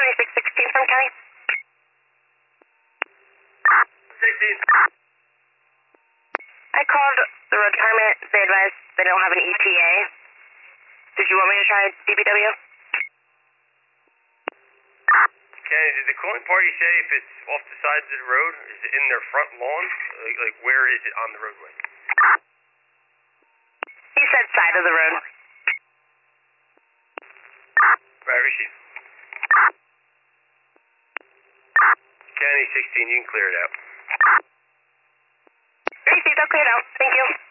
7616 from County. 16. I called the road department. They advised they don't have an ETA. Did you want me to try DPW? Kenny, did the calling party say if it's off the sides of the road? Is it in their front lawn? Like where is it on the roadway? He said side of the road. Right, receive. Kenny, 16, you can clear it out. Received, I'll clear it out. Thank you.